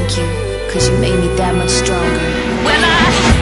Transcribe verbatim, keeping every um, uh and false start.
thank you, cause you made me that much stronger. Well, I